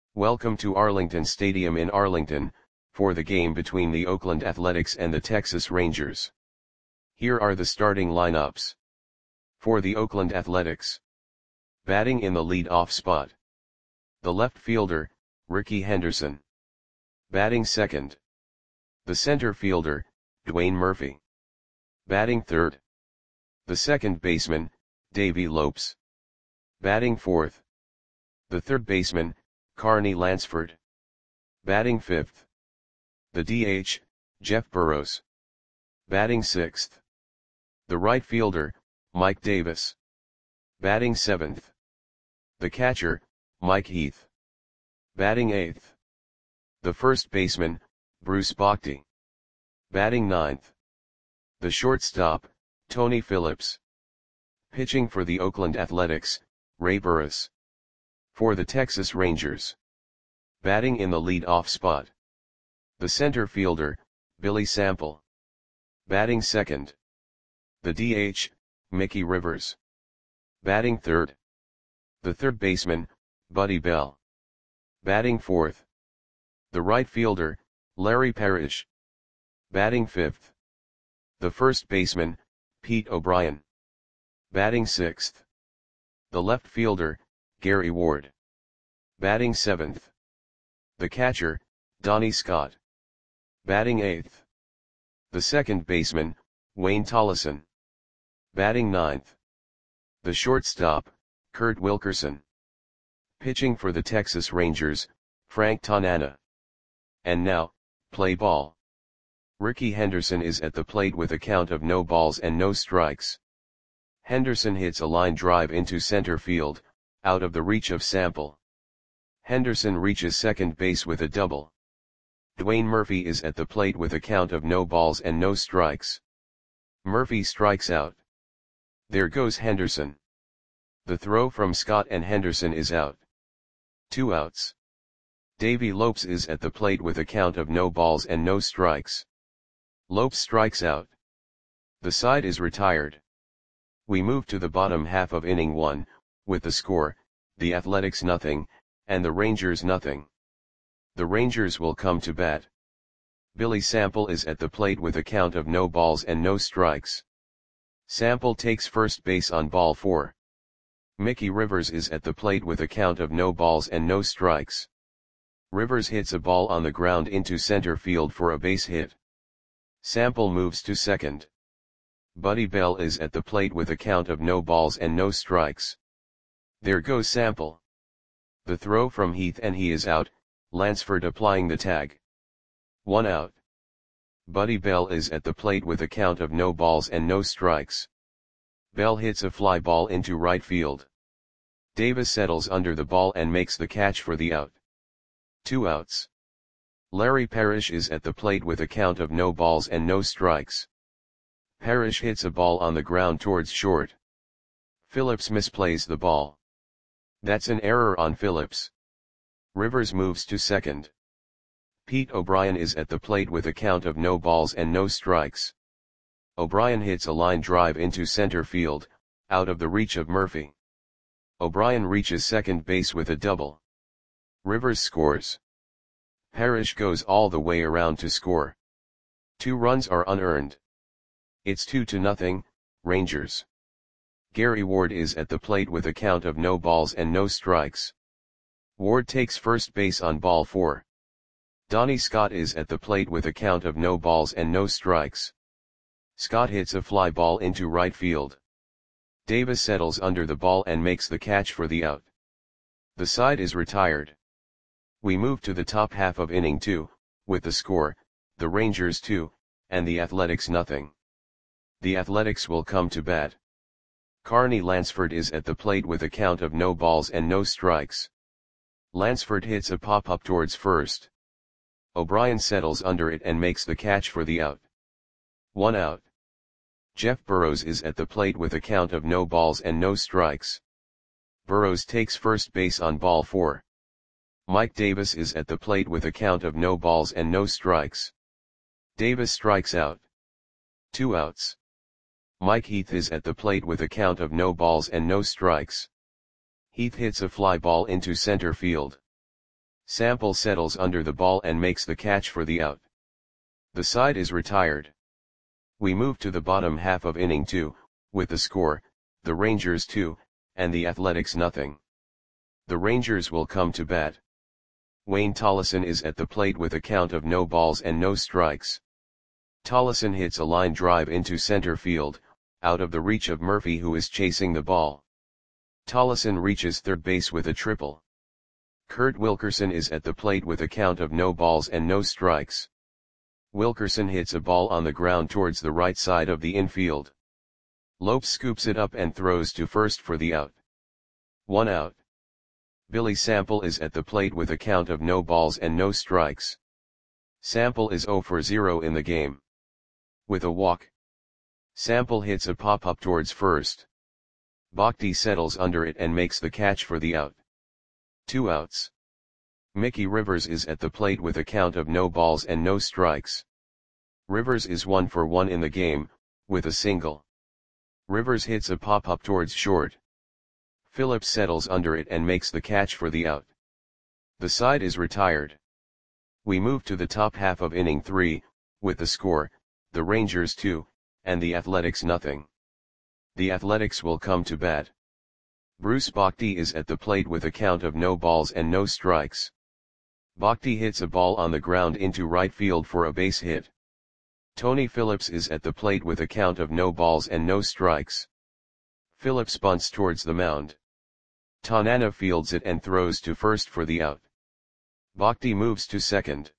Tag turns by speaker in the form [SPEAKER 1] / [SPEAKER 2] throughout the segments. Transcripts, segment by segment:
[SPEAKER 1] Welcome to Arlington Stadium in Arlington, for the game between the Oakland Athletics and the Texas Rangers. Here are the starting lineups. For the Oakland Athletics. Batting in the lead-off spot. The left fielder, Rickey Henderson. Batting second. The center fielder, Dwayne Murphy. Batting third. The second baseman, Davey Lopes. Batting fourth. The third baseman, Carney Lansford. Batting fifth. The DH, Jeff Burroughs. Batting sixth. The right fielder, Mike Davis. Batting seventh. The catcher, Mike Heath. Batting eighth. The first baseman, Bruce Bochy. Batting ninth. The shortstop, Tony Phillips. Pitching for the Oakland Athletics, Ray Burris. For the Texas Rangers. Batting in the lead-off spot. The center fielder, Billy Sample. Batting second. The DH, Mickey Rivers. Batting third. The third baseman, Buddy Bell. Batting fourth. The right fielder, Larry Parrish. Batting fifth. The first baseman, Pete O'Brien. Batting sixth. The left fielder, Gary Ward. Batting seventh. The catcher, Donnie Scott. Batting eighth. The second baseman, Wayne Tollison. Batting ninth. The shortstop, Kurt Wilkerson. Pitching for the Texas Rangers, Frank Tanana. And now, play ball. Rickey Henderson is at the plate with a count of no balls and no strikes. Henderson hits a line drive into center field, out of the reach of Sample. Henderson reaches second base with a double. Dwayne Murphy is at the plate with a count of no balls and no strikes. Murphy strikes out. There goes Henderson. The throw from Scott and Henderson is out. 2 outs. Davey Lopes is at the plate with a count of no balls and no strikes. Lopes strikes out. The side is retired. We move to the bottom half of inning 1, with the score, the Athletics nothing, and the Rangers nothing. The Rangers will come to bat. Billy Sample is at the plate with a count of no balls and no strikes. Sample takes first base on ball 4. Mickey Rivers is at the plate with a count of no balls and no strikes. Rivers hits a ball on the ground into center field for a base hit. Sample moves to second. Buddy Bell is at the plate with a count of no balls and no strikes. There goes Sample. The throw from Heath and he is out, Lansford applying the tag. 1 out. Buddy Bell is at the plate with a count of no balls and no strikes. Bell hits a fly ball into right field. Davis settles under the ball and makes the catch for the out. 2 outs. Larry Parrish is at the plate with a count of no balls and no strikes. Parrish hits a ball on the ground towards short. Phillips misplays the ball. That's an error on Phillips. Rivers moves to second. Pete O'Brien is at the plate with a count of no balls and no strikes. O'Brien hits a line drive into center field, out of the reach of Murphy. O'Brien reaches second base with a double. Rivers scores. Parrish goes all the way around to score. 2 runs are unearned. It's 2-0, Rangers. Gary Ward is at the plate with a count of no balls and no strikes. Ward takes first base on ball 4. Donnie Scott is at the plate with a count of no balls and no strikes. Scott hits a fly ball into right field. Davis settles under the ball and makes the catch for the out. The side is retired. We move to the top half of inning 2, with the score, the Rangers 2, and the Athletics nothing. The Athletics will come to bat. Carney Lansford is at the plate with a count of no balls and no strikes. Lansford hits a pop-up towards first. O'Brien settles under it and makes the catch for the out. 1 out. Jeff Burroughs is at the plate with a count of no balls and no strikes. Burroughs takes first base on ball 4. Mike Davis is at the plate with a count of no balls and no strikes. Davis strikes out. 2 outs. Mike Heath is at the plate with a count of no balls and no strikes. Heath hits a fly ball into center field. Sample settles under the ball and makes the catch for the out. The side is retired. We move to the bottom half of inning 2, with the score, the Rangers 2, and the Athletics nothing. The Rangers will come to bat. Wayne Tollison is at the plate with a count of no balls and no strikes. Tollison hits a line drive into center field, out of the reach of Murphy, who is chasing the ball. Tollison reaches third base with a triple. Kurt Wilkerson is at the plate with a count of no balls and no strikes. Wilkerson hits a ball on the ground towards the right side of the infield. Lopes scoops it up and throws to first for the out. 1 out. Billy Sample is at the plate with a count of no balls and no strikes. Sample is 0 for 0 in the game. With a walk, Sample hits a pop-up towards first. Bhakti settles under it and makes the catch for the out. 2 outs. Mickey Rivers is at the plate with a count of no balls and no strikes. Rivers is 1 for 1 in the game, with a single. Rivers hits a pop-up towards short. Phillips settles under it and makes the catch for the out. The side is retired. We move to the top half of inning 3, with the score, the Rangers 2, and the Athletics nothing. The Athletics will come to bat. Bruce Bhakti is at the plate with a count of no balls and no strikes. Bhakti hits a ball on the ground into right field for a base hit. Tony Phillips is at the plate with a count of no balls and no strikes. Phillips bunts towards the mound. Tanana fields it and throws to first for the out. Bhakti moves to second.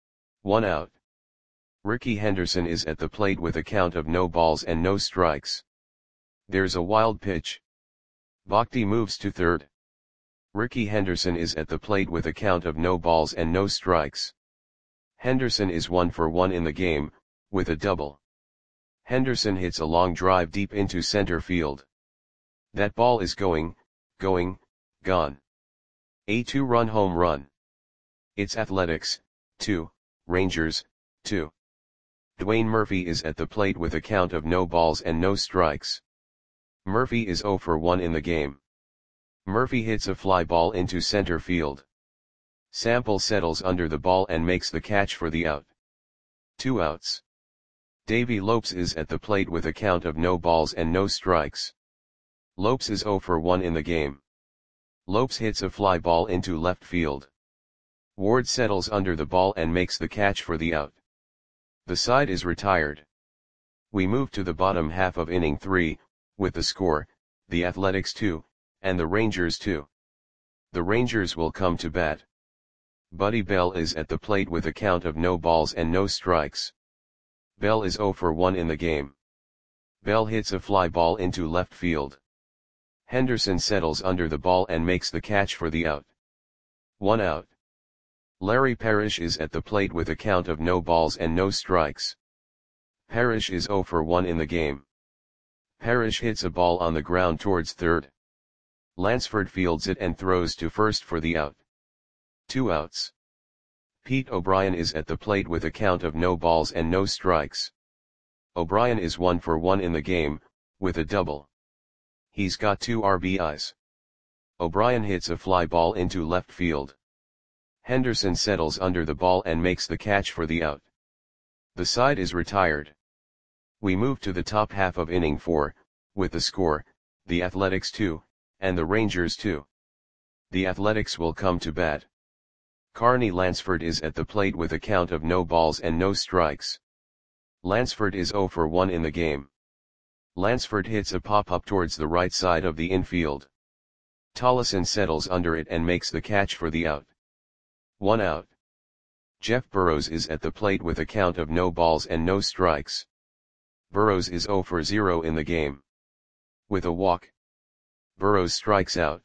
[SPEAKER 1] 1 out. Ricky Henderson is at the plate with a count of no balls and no strikes. There's a wild pitch. Bhakti moves to third. Ricky Henderson is at the plate with a count of no balls and no strikes. Henderson is 1 for 1 in the game, with a double. Henderson hits a long drive deep into center field. That ball is gone. A 2-run home run. It's Athletics, 2, Rangers, 2. Dwayne Murphy is at the plate with a count of no balls and no strikes. Murphy is 0 for 1 in the game. Murphy hits a fly ball into center field. Sample settles under the ball and makes the catch for the out. 2 outs. Davey Lopes is at the plate with a count of no balls and no strikes. Lopes is 0 for 1 in the game. Lopes hits a fly ball into left field. Ward settles under the ball and makes the catch for the out. The side is retired. We move to the bottom half of inning 3, with the score, the Athletics 2, and the Rangers 2. The Rangers will come to bat. Buddy Bell is at the plate with a count of no balls and no strikes. Bell is 0 for 1 in the game. Bell hits a fly ball into left field. Henderson settles under the ball and makes the catch for the out. 1 out. Larry Parrish is at the plate with a count of no balls and no strikes. Parrish is 0 for 1 in the game. Parrish hits a ball on the ground towards third. Lansford fields it and throws to first for the out. 2 outs. Pete O'Brien is at the plate with a count of no balls and no strikes. O'Brien is 1 for 1 in the game, with a double. He's got 2 RBIs. O'Brien hits a fly ball into left field. Henderson settles under the ball and makes the catch for the out. The side is retired. We move to the top half of inning 4, with the score, the Athletics 2, and the Rangers 2. The Athletics will come to bat. Carney Lansford is at the plate with a count of no balls and no strikes. Lansford is 0 for 1 in the game. Lansford hits a pop-up towards the right side of the infield. Tollison settles under it and makes the catch for the out. 1 out. Jeff Burrows is at the plate with a count of no balls and no strikes. Burrows is 0 for 0 in the game. With a walk, Burrows strikes out.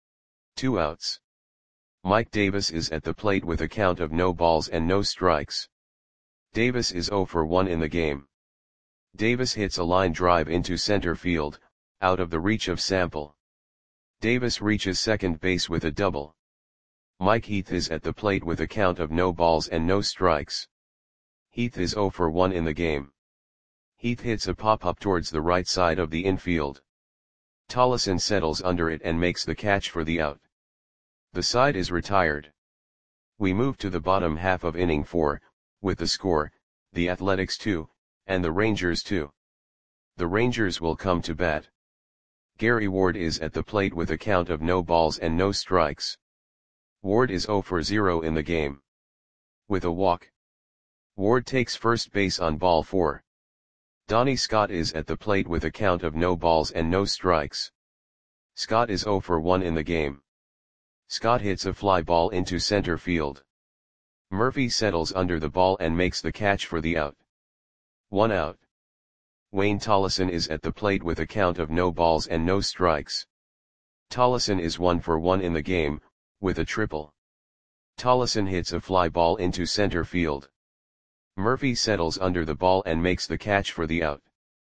[SPEAKER 1] 2 outs. Mike Davis is at the plate with a count of no balls and no strikes. Davis is 0 for 1 in the game. Davis hits a line drive into center field, out of the reach of Sample. Davis reaches second base with a double. Mike Heath is at the plate with a count of no balls and no strikes. Heath is 0 for 1 in the game. Heath hits a pop-up towards the right side of the infield. Tollison settles under it and makes the catch for the out. The side is retired. We move to the bottom half of inning 4, with the score, the Athletics 2, and the Rangers 2. The Rangers will come to bat. Gary Ward is at the plate with a count of no balls and no strikes. Ward is 0 for 0 in the game. With a walk. Ward takes first base on ball 4. Donnie Scott is at the plate with a count of no balls and no strikes. Scott is 0 for 1 in the game. Scott hits a fly ball into center field. Murphy settles under the ball and makes the catch for the out. 1 out. Wayne Tollison is at the plate with a count of no balls and no strikes. Tollison is 1 for 1 in the game, with a triple. Tollison hits a fly ball into center field. Murphy settles under the ball and makes the catch for the out.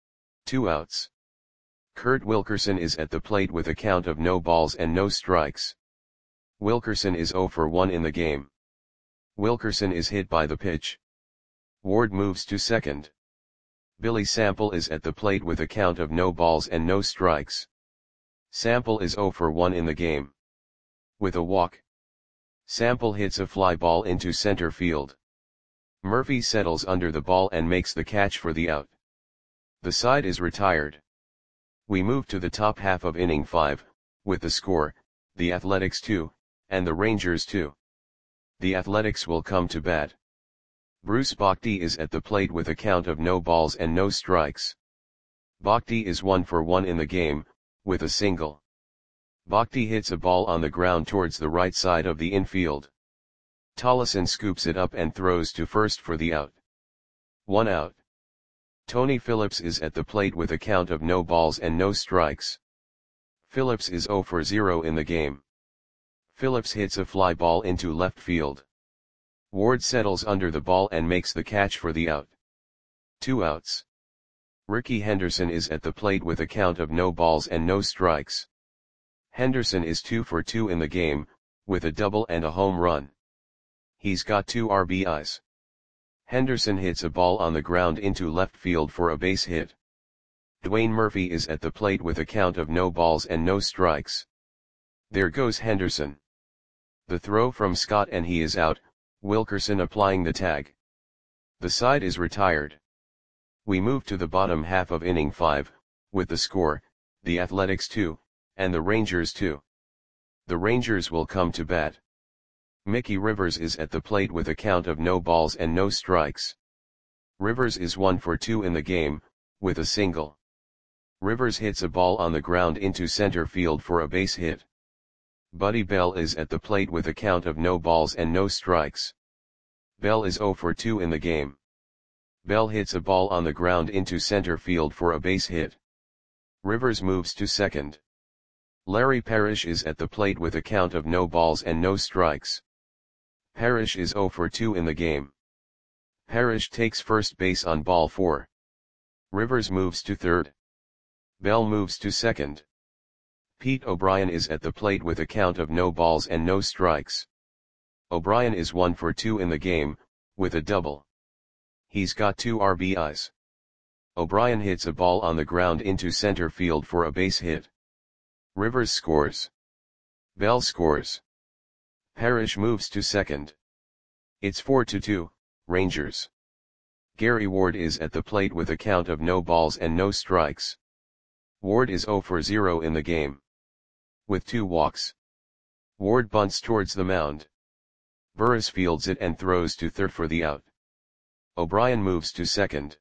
[SPEAKER 1] 2 outs. Kurt Wilkerson is at the plate with a count of no balls and no strikes. Wilkerson is 0 for 1 in the game. Wilkerson is hit by the pitch. Ward moves to second. Billy Sample is at the plate with a count of no balls and no strikes. Sample is 0 for 1 in the game. With a walk. Sample hits a fly ball into center field. Murphy settles under the ball and makes the catch for the out. The side is retired. We move to the top half of inning 5, with the score, the Athletics 2, and the Rangers 2. The Athletics will come to bat. Bruce Bhakdi is at the plate with a count of no balls and no strikes. Bhakdi is 1 for 1 in the game, with a single. Bhakdi hits a ball on the ground towards the right side of the infield. Tollison scoops it up and throws to first for the out. 1 out. Tony Phillips is at the plate with a count of no balls and no strikes. Phillips is 0 for 0 in the game. Phillips hits a fly ball into left field. Ward settles under the ball and makes the catch for the out. 2 outs. Ricky Henderson is at the plate with a count of no balls and no strikes. Henderson is 2 for 2 in the game, with a double and a home run. He's got 2 RBIs. Henderson hits a ball on the ground into left field for a base hit. Dwayne Murphy is at the plate with a count of no balls and no strikes. There goes Henderson. The throw from Scott and he is out, Wilkerson applying the tag. The side is retired. We move to the bottom half of inning 5, with the score, the Athletics 2, and the Rangers 2. The Rangers will come to bat. Mickey Rivers is at the plate with a count of no balls and no strikes. Rivers is 1 for 2 in the game, with a single. Rivers hits a ball on the ground into center field for a base hit. Buddy Bell is at the plate with a count of no balls and no strikes. Bell is 0 for 2 in the game. Bell hits a ball on the ground into center field for a base hit. Rivers moves to second. Larry Parrish is at the plate with a count of no balls and no strikes. Parrish is 0 for 2 in the game. Parrish takes first base on ball 4. Rivers moves to third. Bell moves to second. Pete O'Brien is at the plate with a count of no balls and no strikes. O'Brien is 1 for 2 in the game, with a double. He's got 2 RBIs. O'Brien hits a ball on the ground into center field for a base hit. Rivers scores. Bell scores. Parrish moves to second. It's 4-2, Rangers. Gary Ward is at the plate with a count of no balls and no strikes. Ward is 0 for 0 in the game. With 2 walks. Ward bunts towards the mound. Burris fields it and throws to third for the out. O'Brien moves to second.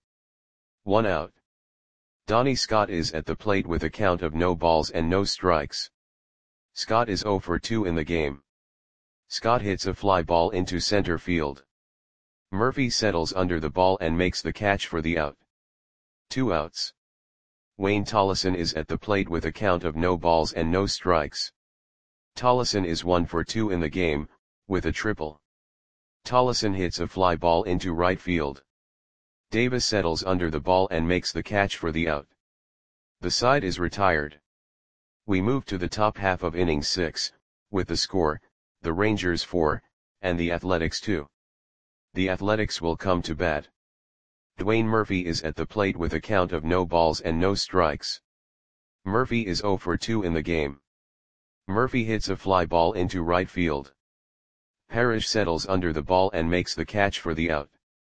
[SPEAKER 1] 1 out. Donnie Scott is at the plate with a count of no balls and no strikes. Scott is 0 for 2 in the game. Scott hits a fly ball into center field. Murphy settles under the ball and makes the catch for the out. 2 outs. Wayne Tollison is at the plate with a count of no balls and no strikes. Tollison is 1 for 2 in the game, with a triple. Tollison hits a fly ball into right field. Davis settles under the ball and makes the catch for the out. The side is retired. We move to the top half of inning 6, with the score, the Rangers 4, and the Athletics 2. The Athletics will come to bat. Dwayne Murphy is at the plate with a count of no balls and no strikes. Murphy is 0 for 2 in the game. Murphy hits a fly ball into right field. Parrish settles under the ball and makes the catch for the out.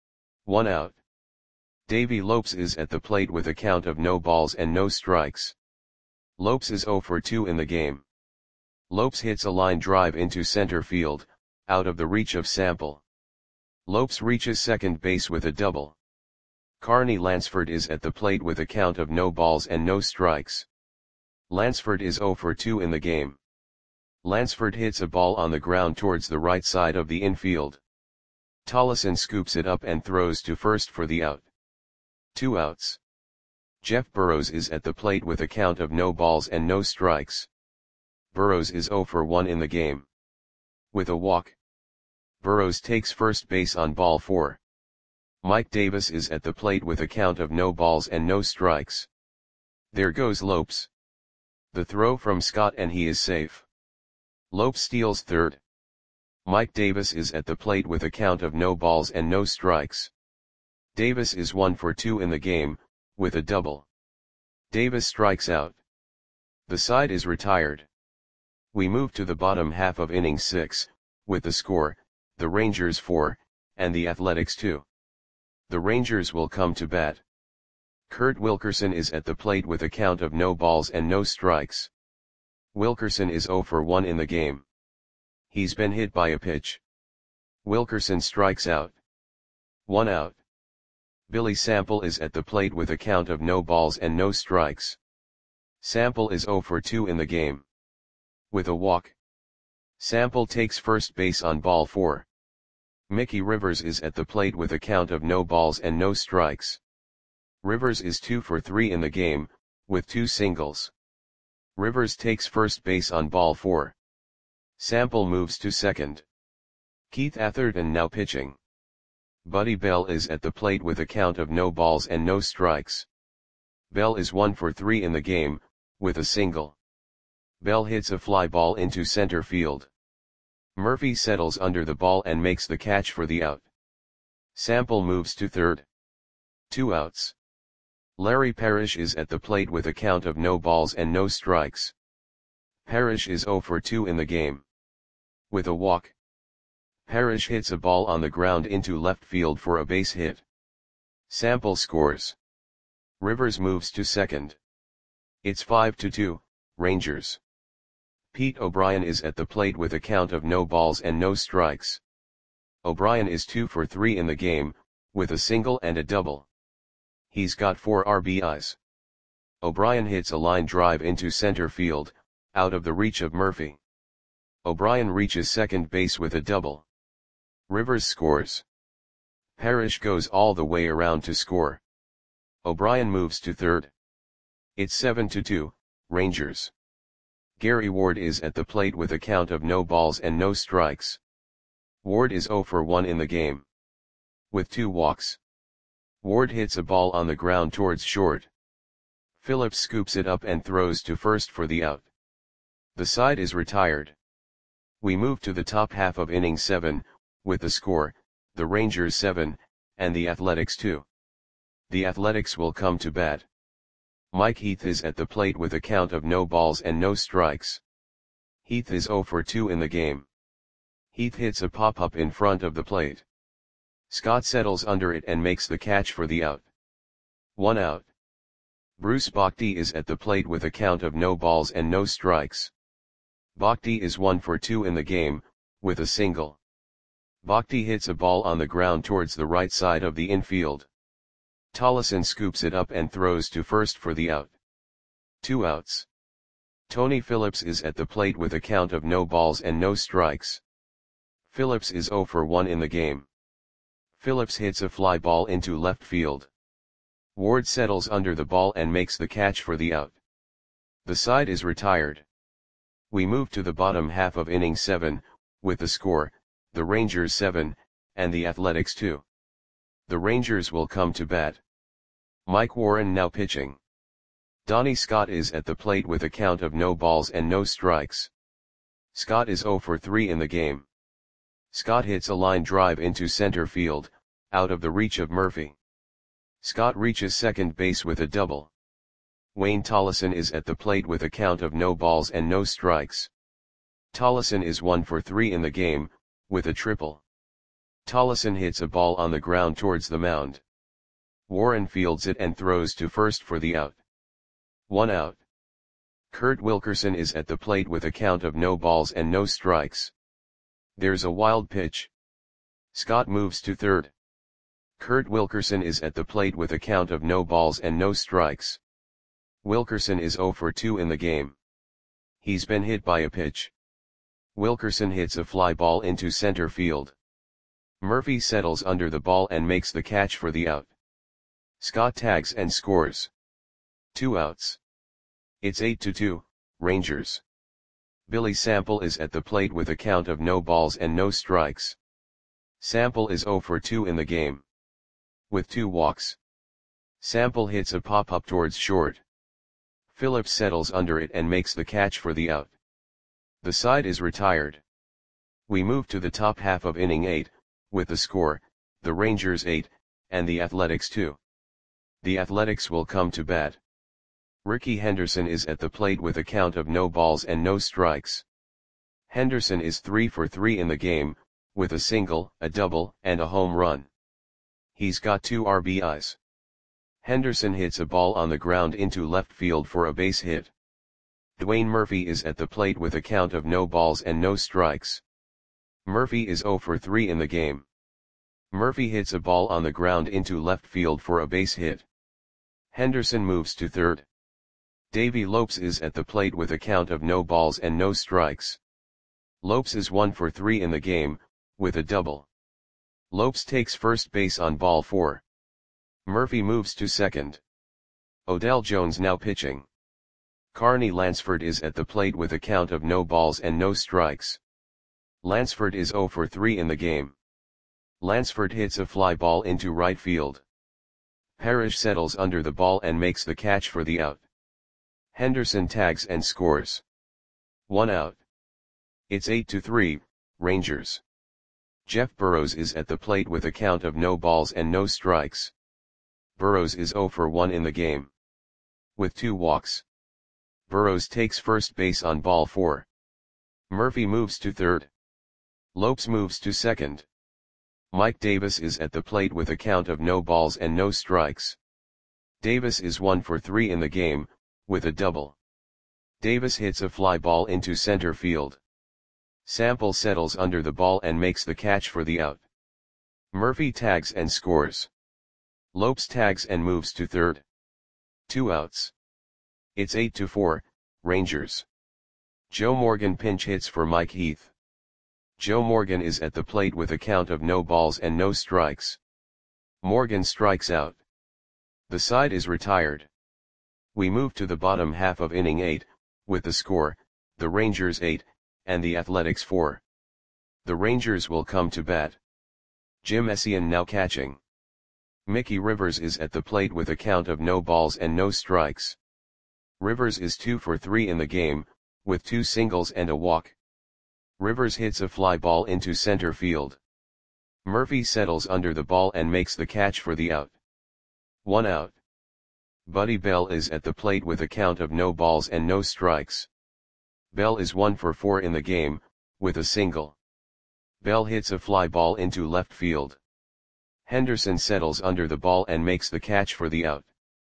[SPEAKER 1] 1 out. Davy Lopes is at the plate with a count of no balls and no strikes. Lopes is 0 for 2 in the game. Lopes hits a line drive into center field, out of the reach of Sample. Lopes reaches second base with a double. Carney Lansford is at the plate with a count of no balls and no strikes. Lansford is 0 for 2 in the game. Lansford hits a ball on the ground towards the right side of the infield. Tollison scoops it up and throws to first for the out. 2 outs. Jeff Burrows is at the plate with a count of no balls and no strikes. Burrows is 0 for 1 in the game. With a walk, Burrows takes first base on ball 4. Mike Davis is at the plate with a count of no balls and no strikes. There goes Lopes. The throw from Scott and he is safe. Lopes steals third. Mike Davis is at the plate with a count of no balls and no strikes. Davis is 1 for 2 in the game, with a double. Davis strikes out. The side is retired. We move to the bottom half of inning 6, with the score, the Rangers 4, and the Athletics 2. The Rangers will come to bat. Kurt Wilkerson is at the plate with a count of no balls and no strikes. Wilkerson is 0 for 1 in the game. He's been hit by a pitch. Wilkerson strikes out. 1 out. Billy Sample is at the plate with a count of no balls and no strikes. Sample is 0 for 2 in the game. With a walk, Sample takes first base on ball 4. Mickey Rivers is at the plate with a count of no balls and no strikes. Rivers is 2 for 3 in the game, with 2 singles. Rivers takes first base on ball 4. Sample moves to second. Keith Atherton now pitching. Buddy Bell is at the plate with a count of no balls and no strikes. Bell is 1 for 3 in the game, with a single. Bell hits a fly ball into center field. Murphy settles under the ball and makes the catch for the out. Sample moves to third. 2 outs. Larry Parrish is at the plate with a count of no balls and no strikes. Parrish is 0 for 2 in the game. With a walk, Parrish hits a ball on the ground into left field for a base hit. Sample scores. Rivers moves to second. It's 5-2, Rangers. Pete O'Brien is at the plate with a count of no balls and no strikes. O'Brien is 2 for 3 in the game, with a single and a double. He's got 4 RBIs. O'Brien hits a line drive into center field, out of the reach of Murphy. O'Brien reaches second base with a double. Rivers scores. Parrish goes all the way around to score. O'Brien moves to third. It's 7-2, Rangers. Gary Ward is at the plate with a count of no balls and no strikes. Ward is 0 for 1 in the game. With 2 walks, Ward hits a ball on the ground towards short. Phillips scoops it up and throws to first for the out. The side is retired. We move to the top half of inning 7, with the score, the Rangers 7, and the Athletics 2. The Athletics will come to bat. Mike Heath is at the plate with a count of no balls and no strikes. Heath is 0 for 2 in the game. Heath hits a pop-up in front of the plate. Scott settles under it and makes the catch for the out. 1 out. Bruce Bhakdi is at the plate with a count of no balls and no strikes. Bhakdi is 1 for 2 in the game, with a single. Bhakdi hits a ball on the ground towards the right side of the infield. Tollison scoops it up and throws to first for the out. 2 outs. Tony Phillips is at the plate with a count of no balls and no strikes. Phillips is 0 for 1 in the game. Phillips hits a fly ball into left field. Ward settles under the ball and makes the catch for the out. The side is retired. We move to the bottom half of inning 7, with the score, the Rangers 7, and the Athletics 2. The Rangers will come to bat. Mike Warren now pitching. Donnie Scott is at the plate with a count of no balls and no strikes. Scott is 0 for 3 in the game. Scott hits a line drive into center field, out of the reach of Murphy. Scott reaches second base with a double. Wayne Tollison is at the plate with a count of no balls and no strikes. Tollison is 1 for 3 in the game, with a triple. Tollison hits a ball on the ground towards the mound. Warren fields it and throws to first for the out. 1 out. Kurt Wilkerson is at the plate with a count of no balls and no strikes. There's a wild pitch. Scott moves to third. Kurt Wilkerson is at the plate with a count of no balls and no strikes. Wilkerson is 0 for 2 in the game. He's been hit by a pitch. Wilkerson hits a fly ball into center field. Murphy settles under the ball and makes the catch for the out. Scott tags and scores. 2 outs. It's 8-2, Rangers. Billy Sample is at the plate with a count of no balls and no strikes. Sample is 0 for 2 in the game. With 2 walks. Sample hits a pop-up towards short. Phillips settles under it and makes the catch for the out. The side is retired. We move to the top half of inning 8, with the score, the Rangers 8, and the Athletics 2. The Athletics will come to bat. Rickey Henderson is at the plate with a count of no balls and no strikes. Henderson is 3 for 3 in the game, with a single, a double, and a home run. He's got 2 RBIs. Henderson hits a ball on the ground into left field for a base hit. Dwayne Murphy is at the plate with a count of no balls and no strikes. Murphy is 0 for 3 in the game. Murphy hits a ball on the ground into left field for a base hit. Henderson moves to third. Davey Lopes is at the plate with a count of no balls and no strikes. Lopes is 1 for 3 in the game, with a double. Lopes takes first base on ball 4. Murphy moves to second. Odell Jones now pitching. Carney Lansford is at the plate with a count of no balls and no strikes. Lansford is 0 for 3 in the game. Lansford hits a fly ball into right field. Parrish settles under the ball and makes the catch for the out. Henderson tags and scores. 1 out. It's 8-3, Rangers. Jeff Burrows is at the plate with a count of no balls and no strikes. Burrows is 0 for 1 in the game. With 2 walks. Burrows takes first base on ball 4. Murphy moves to third. Lopes moves to second. Mike Davis is at the plate with a count of no balls and no strikes. Davis is 1 for 3 in the game, with a double. Davis hits a fly ball into center field. Sample settles under the ball and makes the catch for the out. Murphy tags and scores. Lopes tags and moves to third. 2 outs. It's 8-4, Rangers. Joe Morgan pinch hits for Mike Heath. Joe Morgan is at the plate with a count of no balls and no strikes. Morgan strikes out. The side is retired. We move to the bottom half of inning 8, with the score, the Rangers 8, and the Athletics 4. The Rangers will come to bat. Jim Essien now catching. Mickey Rivers is at the plate with a count of no balls and no strikes. Rivers is 2 for 3 in the game, with 2 singles and a walk. Rivers hits a fly ball into center field. Murphy settles under the ball and makes the catch for the out. 1 out. Buddy Bell is at the plate with a count of no balls and no strikes. Bell is 1 for 4 in the game, with a single. Bell hits a fly ball into left field. Henderson settles under the ball and makes the catch for the out.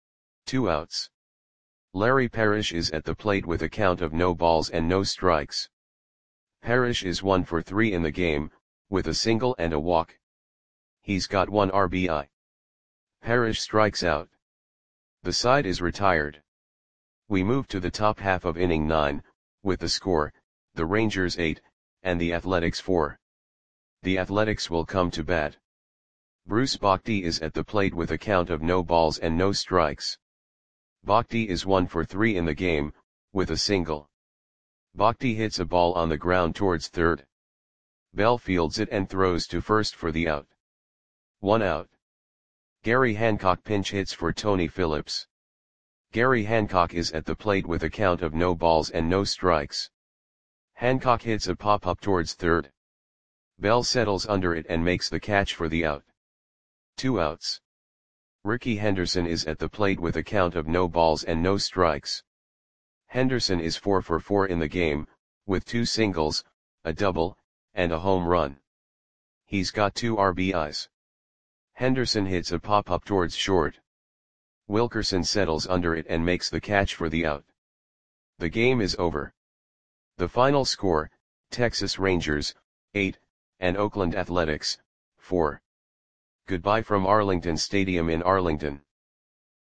[SPEAKER 1] 2 outs. Larry Parrish is at the plate with a count of no balls and no strikes. Parrish is 1 for 3 in the game, with a single and a walk. He's got 1 RBI. Parrish strikes out. The side is retired. We move to the top half of inning 9, with the score, the Rangers 8, and the Athletics 4. The Athletics will come to bat. Bruce Bochy is at the plate with a count of no balls and no strikes. Bochy is 1 for 3 in the game, with a single. Bochy hits a ball on the ground towards third. Bell fields it and throws to first for the out. 1 out. Gary Hancock pinch hits for Tony Phillips. Gary Hancock is at the plate with a count of no balls and no strikes. Hancock hits a pop-up towards third. Bell settles under it and makes the catch for the out. 2 outs. Rickey Henderson is at the plate with a count of no balls and no strikes. Henderson is 4 for 4 in the game, with 2 singles, a double, and a home run. He's got 2 RBIs. Henderson hits a pop-up towards short. Wilkerson settles under it and makes the catch for the out. The game is over. The final score, Texas Rangers, 8, and Oakland Athletics, 4. Goodbye from Arlington Stadium in Arlington.